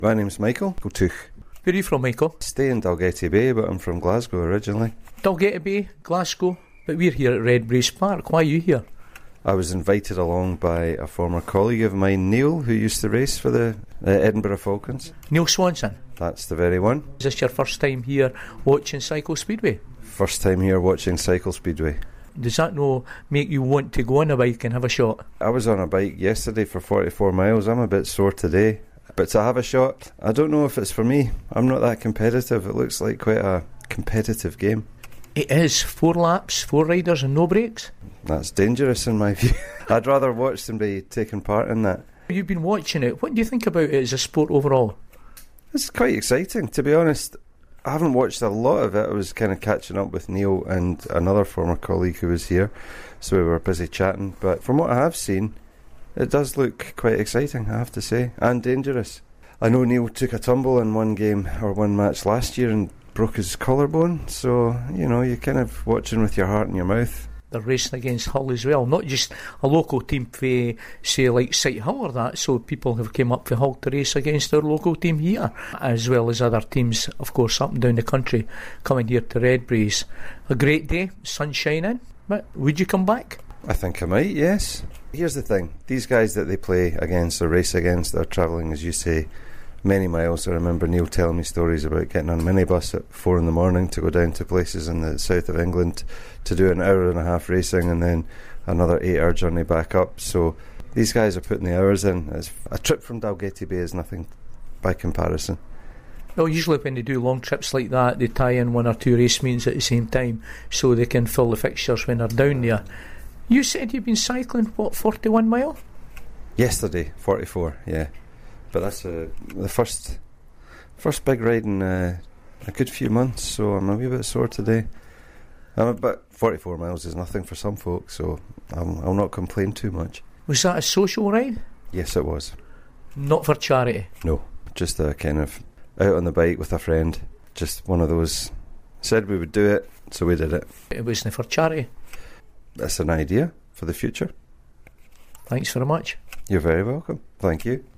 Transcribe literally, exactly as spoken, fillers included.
My name's Michael Gotuch. Where are you from, Michael? Stay in Dalgety Bay, but I'm from Glasgow originally. Dalgety Bay, Glasgow, but we're here at Redbrace Park. Why are you here? I was invited along by a former colleague of mine, Neil, who used to race for the uh, Edinburgh Falcons. Neil Swanson? That's the very one. Is this your first time here watching Cycle Speedway? First time here watching Cycle Speedway. Does that no make you want to go on a bike and have a shot? I was on a bike yesterday for forty-four miles. I'm a bit sore today. But to have a shot, I don't know if it's for me. I'm not that competitive. It looks like quite a competitive game. It is. Four laps, four riders and no brakes. That's dangerous in my view. I'd rather watch than be taking part in that. You've been watching it. What do you think about it as a sport overall? It's quite exciting, to be honest. I haven't watched a lot of it. I was kind of catching up with Neil and another former colleague who was here, so we were busy chatting. But from what I have seen, it does look quite exciting, I have to say, and dangerous. I know Neil took a tumble in one game or one match last year and broke his collarbone, so, you know, you're kind of watching with your heart in your mouth. They're racing against Hull as well, not just a local team for, say, like Sighthill or that, so people have come up for Hull to race against their local team here, as well as other teams, of course, up and down the country, coming here to Redbrace. A great day, sun shining, but would you come back? I think I might, yes. Here's the thing, these guys that they play against or race against, they're travelling, as you say, many miles. I remember Neil telling me stories about getting on a minibus at four in the morning to go down to places in the south of England to do an hour and a half racing and then another eight hour journey back up. So these guys are putting the hours in. It's, a trip from Dalgety Bay is nothing by comparison. Well, usually when they do long trips like that, they tie in one or two race meetings at the same time so they can fill the fixtures when they're down there. You said you've been cycling, what, forty-one mile? Yesterday, forty-four, yeah. But that's uh, the first first big ride in uh, a good few months, so I'm a wee bit sore today. Um, but forty-four miles is nothing for some folks, so I'll, I'll not complain too much. Was that a social ride? Yes, it was. Not for charity? No, just a kind of out on the bike with a friend. Just one of those, said we would do it, so we did it. It wasn't for charity? That's an idea for the future. Thanks very much. You're very welcome. Thank you.